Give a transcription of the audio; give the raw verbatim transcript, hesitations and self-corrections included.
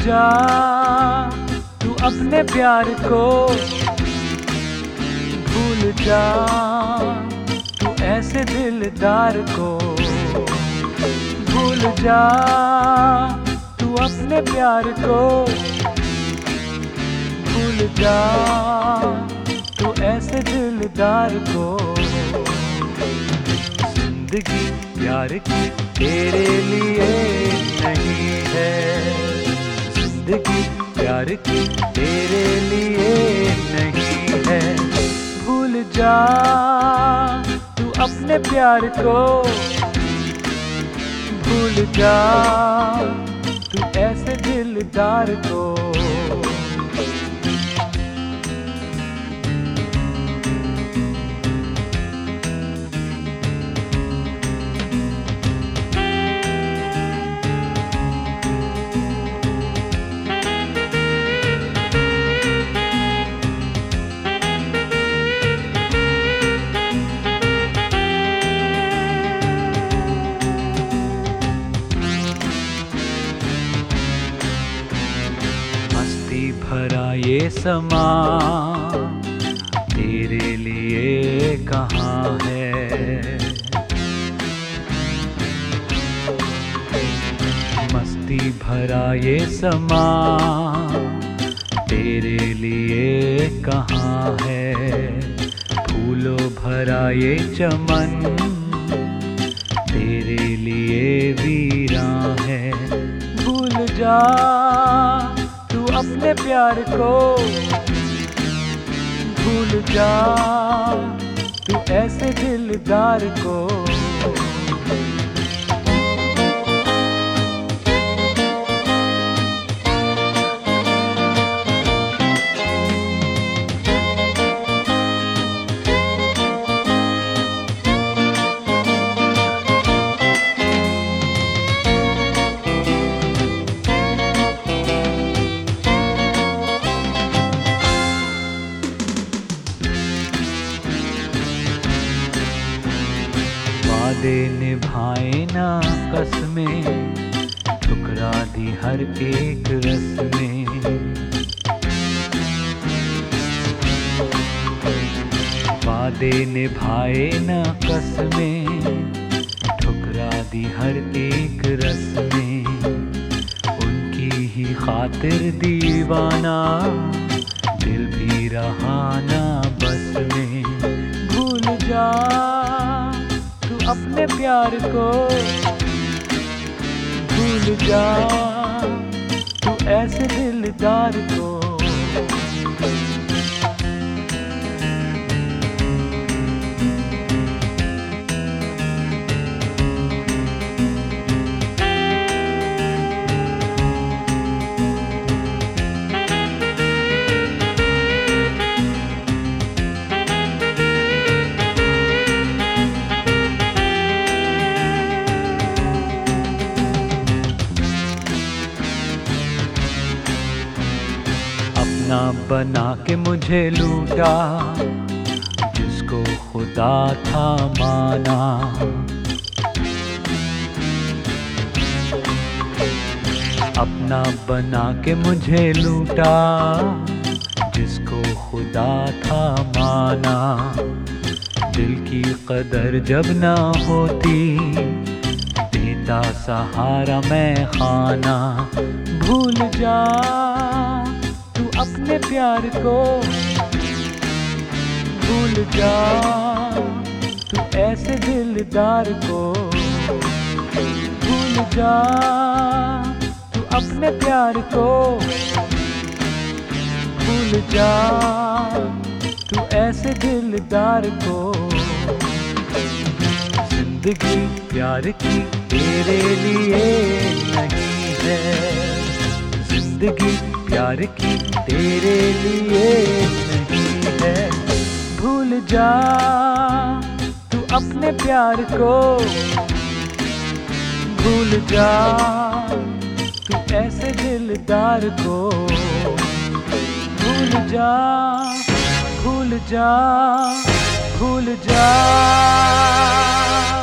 जा तू अपने प्यार को, भूल जा तू ऐसे दिलदार को। भूल जा तू अपने प्यार को, भूल जा तू ऐसे दिलदार को। जिंदगी प्यार की तेरे लिए नहीं है, जिंदगी प्यार की तेरे लिए नहीं है। भूल जा तू अपने प्यार को, भूल जा तू ऐसे दिलदार को। भरा ये समा तेरे लिए कहाँ है, मस्ती भरा ये समा तेरे लिए कहाँ है। फूलों भरा ये चमन तेरे लिए वीरां है। भूल जा तू अपने प्यार को, भूल जा तू ऐसे दिलदार को। वादे निभाए ना कसमें, ठुकरा दी हर एक रस्में। वादे निभाए ना कसमें, ठुकरा दी हर एक रस्में। उनकी ही खातिर दीवाना दिल भी रहा ना बस में। भूल जा अपने प्यार को, भूल जा तू ऐसे दिलदार को। अपना बना के मुझे लूटा, जिसको खुदा था माना। अपना बना के मुझे लूटा, जिसको खुदा था माना। दिल की कदर जब ना होती, देता सहारा मैं खाना। भूल जा अपने प्यार को, भूल जा तू ऐसे दिलदार को। भूल जा तू अपने प्यार को, भूल जा तू ऐसे दिलदार को। जिंदगी प्यार की तेरे लिए नहीं है, जिंदगी प्यार की तेरे लिए नहीं है। भूल जा तू अपने प्यार को, भूल जा तू ऐसे दिलदार को। भूल जा भूल जा भूल जा।